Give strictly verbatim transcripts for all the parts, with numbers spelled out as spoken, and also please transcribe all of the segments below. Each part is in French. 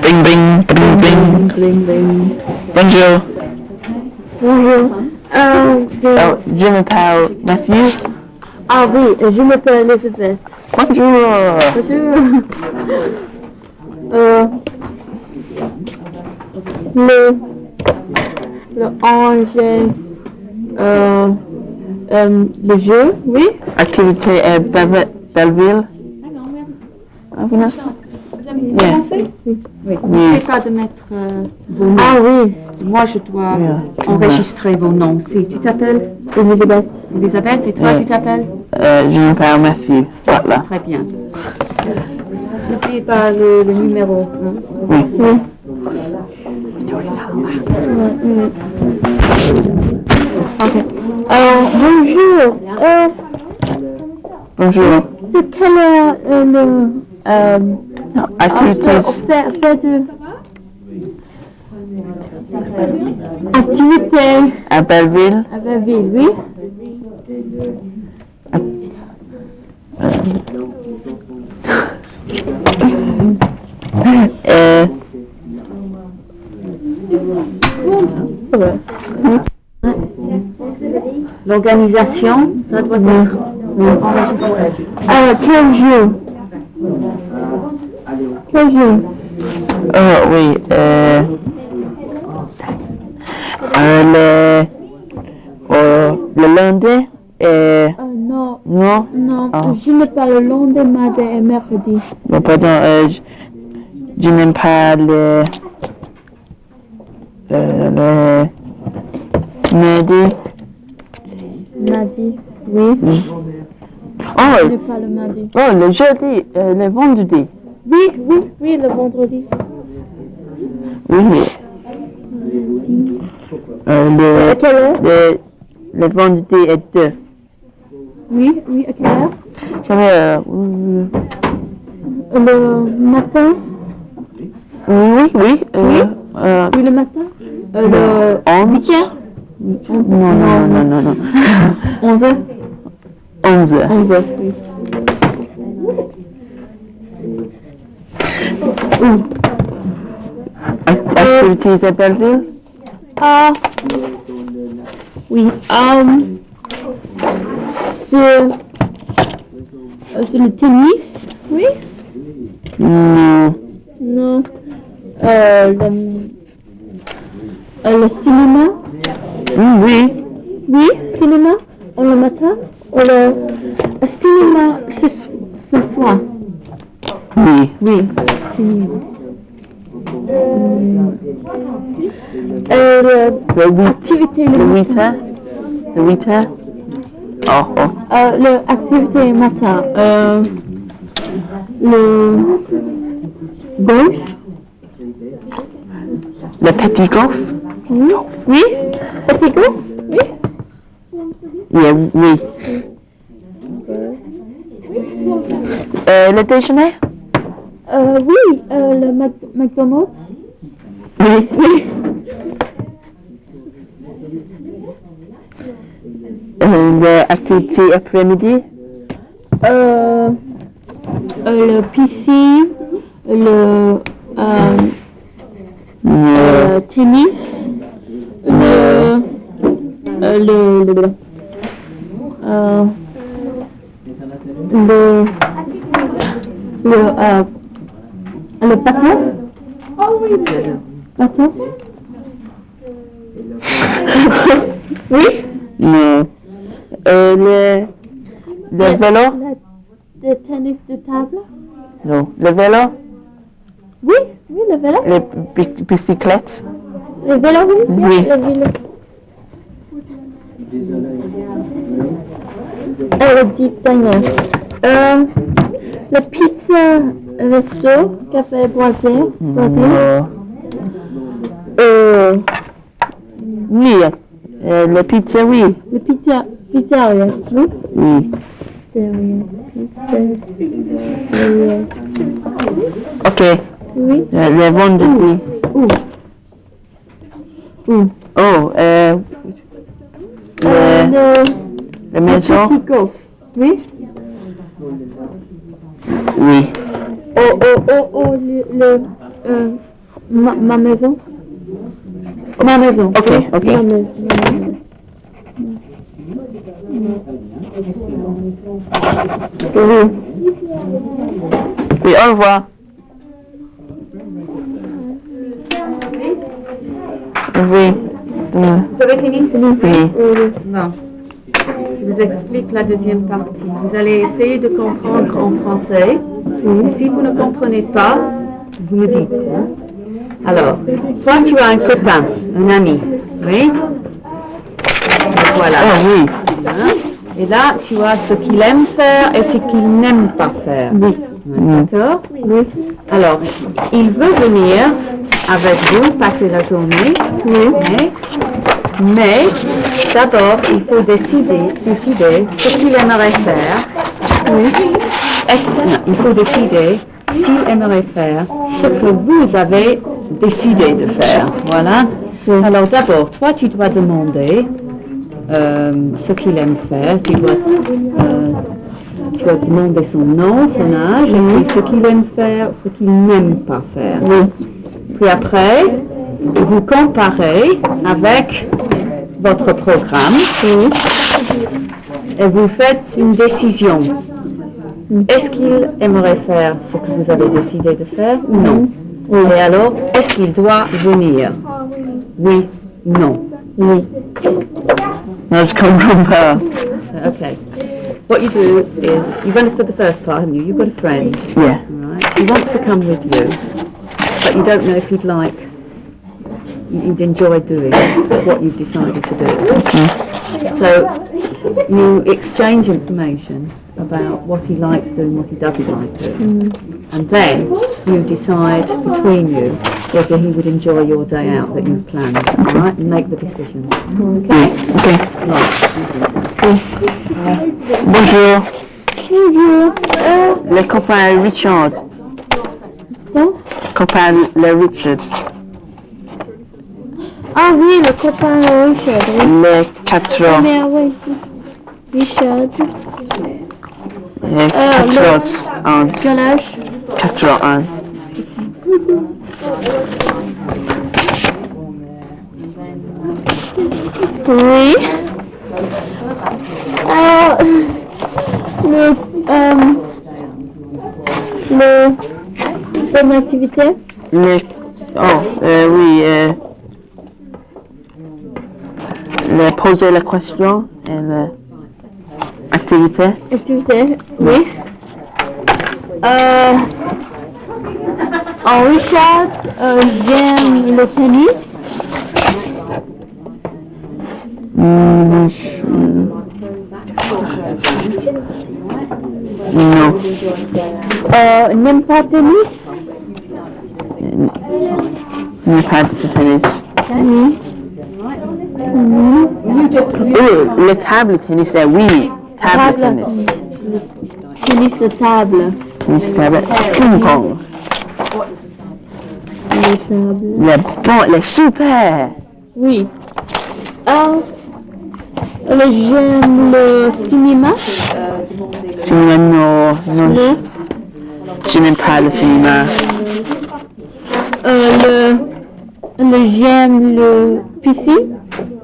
Bing bing, bing bing. Bling, bling. Bonjour. Bonjour. Euh, je... Oh, je m'appelle Matthew. Ah oui, je m'appelle Elisabeth. Bonjour. Bonjour. Euh, le, le ange, euh, euh, le jeu, oui. Activité à Belle- Belleville. Ah, vous n'avez- Vous avez Yeah. commencé? Oui. Oui. Oui. N'oubliez pas de mettre euh, vos noms. Ah oui, Moi, je dois Yeah. enregistrer vos noms. Si tu t'appelles Elisabeth. Elisabeth et toi, Yeah. tu t'appelles Euh, je m'appelle Matthew. Voilà. Très bien. N'oubliez pas le, le numéro. Hein? Oui. Oui. Ok. Euh, bonjour. Euh, Bonjour. de quelle heure euh, le euh, Activités. fait, fait de activité À Belleville. à la ville, oui. Euh, L'organisation, ça doit être enregistré. Euh, quel jour? Quel jour? oh oui. Euh, euh, le, euh, le lundi. Euh, Euh, non, non. non, Ah. je n'ai pas le lendemain et mercredi. Non, pardon. Euh, je, je n'aime pas le. Euh, le. Mardi. Mardi, oui. Oui. Je Oh, n'ai pas le mardi. oh, le jeudi, euh, le vendredi. Oui, oui, oui, le vendredi. Oui. Euh, le, À quelle heure? le, le vendredi est deux. Oui, oui, à quelle heure? J'avais, euh, oui, Le matin? oui, oui, euh, euh, Oui, le matin? Euh, le onze. huit heures? Non, non, non, non, non. onze heures? Onze heures. onze heures, oui. Act- Activities à Belleville? Ah, oui, um, c'est, euh, c'est le tennis, oui? Non. Non. Euh, le, euh, le cinéma? Mm, oui. Oui, cinéma? Ou le matin? Ou le, le cinéma ce, ce soir? Oui. Oui. Cinéma. Euh, euh, le, Le huit. activité le Le huit matin. heures? Le huit heures? Oh, oh. Euh, le activité matin. Euh, le golf? Le petit golf? Oui. Oui? Petit golf? Oui. Yeah, oui. Euh, le déjeuner? Euh, oui, euh, le Mac McDonald's? Oui. Oui. Euh, l'activité après-midi? Euh, euh, le piscine, le euh, euh, tennis, le, euh, le, le, le, euh, le, le, euh, le patin. Oh oui, patin. Oui. Non. Euh, le, le vélo? Le, le tennis de table. Non. Le vélo? Oui, oui, le vélo. Les bi- bicyclettes? Le vélo, oui. Oui. Le vélo. Euh, le designer. Euh, le pizza resto, café boisier. Non. Euh, oui. Euh, le pizza, oui. Le pizza, pizzeria, oui. Oui. Pizzeria, pizzeria. Ok. Oui. Euh, le vendredi. Où? Où? Oh, euh, Euh, le, le, la le maison? petit golf, oui. Oui. Oh, oh, oh, oh, le, le, euh, Ma, ma maison. Ma maison. Ok, oui. ok. Ma maison. Oui. Oui, au revoir. Oui. Vous avez fini? Oui. Bon. Je vous explique la deuxième partie. Vous allez essayer de comprendre en français. Et si vous ne comprenez pas, vous me dites. Hein? Alors, toi tu as un copain, un ami, oui? Voilà. Oh oui. Hein? Et là, tu as ce qu'il aime faire et ce qu'il n'aime pas faire. Oui. D'accord? Oui. Alors, il veut venir avec vous passer la journée. Oui. Mais, mais d'abord, il faut décider, décider ce qu'il aimerait faire. Oui. Est-ce- non, il faut décider s'il aimerait faire ce que vous avez décidé de faire. Voilà. Oui. Alors d'abord, toi, tu dois demander euh, ce qu'il aime faire. Tu dois, euh, tu dois demander son nom, son âge, et puis ce qu'il aime faire, ce qu'il n'aime pas faire. Oui. Puis après, vous comparez avec votre programme. Oui. Et vous faites une décision. Est-ce qu'il aimerait faire ce que vous avez décidé de faire ou non? Oui. Et alors, est-ce qu'il doit venir? Oui, non. Oui. Let's come from her. Okay. What you do is, you've understood the first part, haven't you? You've got a friend. Yeah. Right. He wants to come with you, but you don't know if he'd like, you'd enjoy doing what you've decided to do. Mm. So, you exchange information about what he likes doing, what he doesn't like doing. Mm. And then you decide between you whether he would enjoy your day out that you've planned, alright, and make the decision. Okay? Okay. Right. Bonjour. Bonjour. Euh, Le copain Richard. bon. Copain le Richard. Ah oui, le copain de Richard. Oui. Le quatre Ah, ans. mais oui. Richard. Le Euh, quatre ans. Quel âge? Quatre ans. Oui. Alors, le, euh, le, bonne activité? Le, oh, euh, oui, euh, le poser la question et l'activité. Activité, oui. Euh, en Richard, euh, j'aime le tennis. Mm, non. Euh, n'aime pas le tennis? N'ai pas de tennis. Oui. Mhm. Oui, le table tennis, euh, oui. Table tennis. Tennis de table. Tennis table. Ping pong. Le table. Le bon, le super. Oui. Euh, euh, j'aime le cinéma. Cinéma, non, non. Le, Je n'aime pas le cinéma. euh, le, le j'aime le piscine.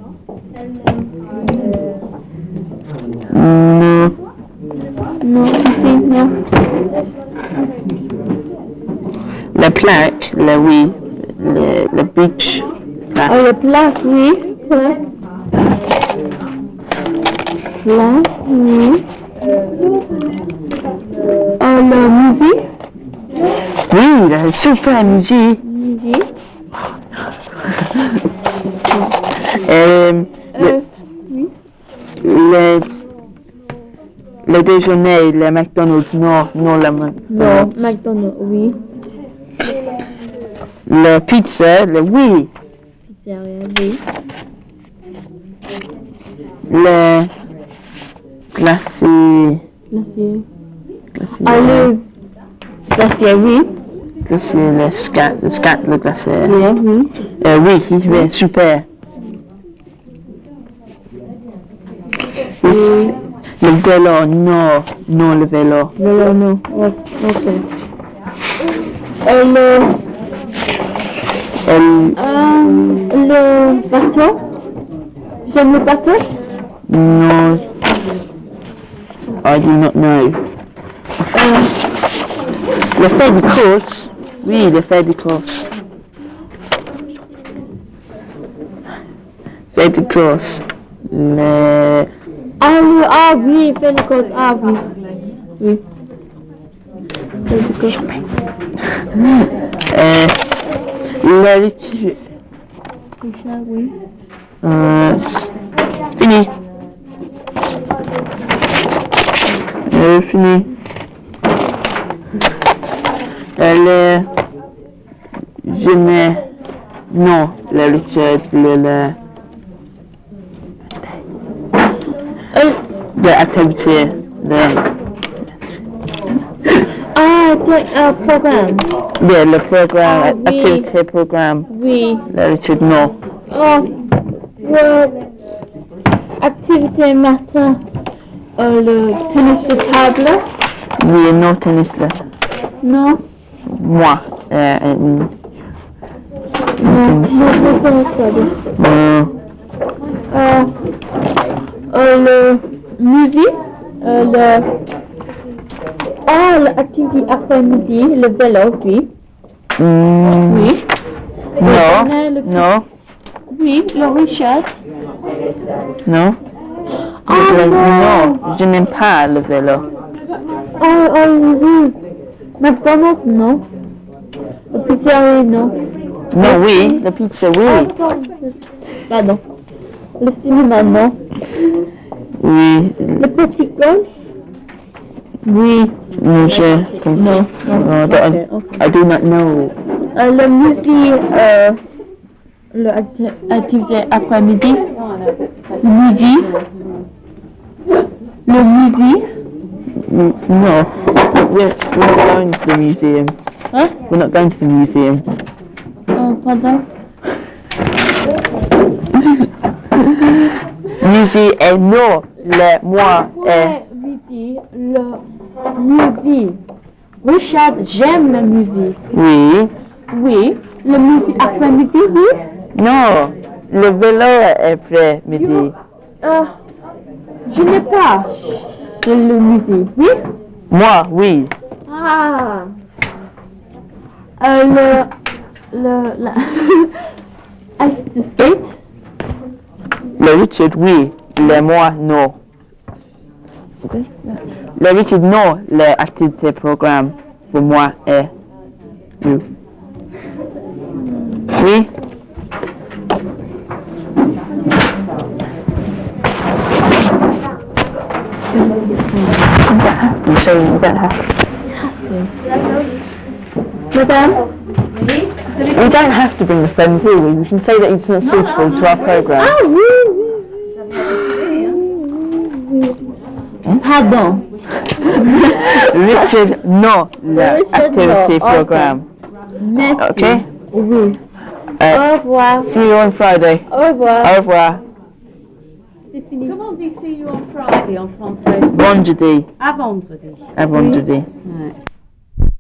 Non. Non, piscine, non. La plaque, le oui. Le, le beach. Plaque. Oh, le plaque, oui. Plaque. Plaque, oui. Oh, la musique. Oui, la super musique. Musique. Euh, Euh, oui. le, le déjeuner, le McDonald's, non, non, le Non, McDonald's. McDonald's, oui. Le pizza, le oui. Pizzeria, oui. Le glacé. Glacier. Glacé. Ah, le glacier, oui. Glacé, le scat, le scat, le glacé. Oui, oui. Euh, oui, il est super. Oui. Le vélo, non, non le vélo. Vélo, non. Ouais, ok. Euh, le, Elle... Euh, le bateau. J'aime le bateau. Non. I do not know. Euh, Le fait de course. Oui, le fait de course. Fait de course. Le... ah oui, ah oui, fait le code, ah oui. Oui. Fait le code. Euh... L'habitude... Oui. Euh... Fini. Euh, fini. Le... Je ne... Non, l'habitude, le... le... Euh, L'activité, le... ah, c'est un programme. Yeah, le programme, Ah, oui. activité programme. Oui. L'habitude, non. Oh, le activité matin. Euh, le tennis de table. Oui, non, tennis, là. Non. Moi. Euh, euh, Non, non, non, tennis table. euh, Euh, euh, le musique. Euh, le... Ah, l'activité après-midi, le vélo, oui. mm, Oui. Non, Le- le- non, Oui, le Richard. non. Ah, Le- non. non, je n'aime pas le vélo. Oh, oh, oui. McDonald's, non. Le pizzeria, non. Non, oui, la pizza, Ah, oui. pardon. Pardon. Le cinéma, non. Oui, Le petit golf. oui. Non, je... Non. No, I, don't- Ok, ok. I do not know. Euh, le musée, euh, le acti- activité après-midi. Le musée. Le musée. Mm, No, we're, we're not going to the museum. Hein? We're not going to the museum. Euh, pardon. Musée est non, le moi est... Ouais, midi, le musée. Richard, j'aime la musique. Oui. Oui. Le musée après-midi, oui. Non, le vélo est prêt midi. Euh, je n'ai pas de le musée, oui. Moi, oui. Ah. Euh, le, le, la, ice to skate. Le Richard, oui. Le moi, non. Le Richard, non. L'activité programme pour moi est... Oui. Oui. You say you don't have... Madame? We don't have to bring the phone, do we? We can say that it's not suitable to our programme. Ah oui, oui. Pardon. Richard, non. Richard, L'activité no. programme. Merci. Okay? Oui. Uh, Au revoir. see you on Friday. Au revoir. Au revoir. C'est fini. Comment on dit see you on Friday en français? Vendredi. À vendredi. À vendredi. Ouais.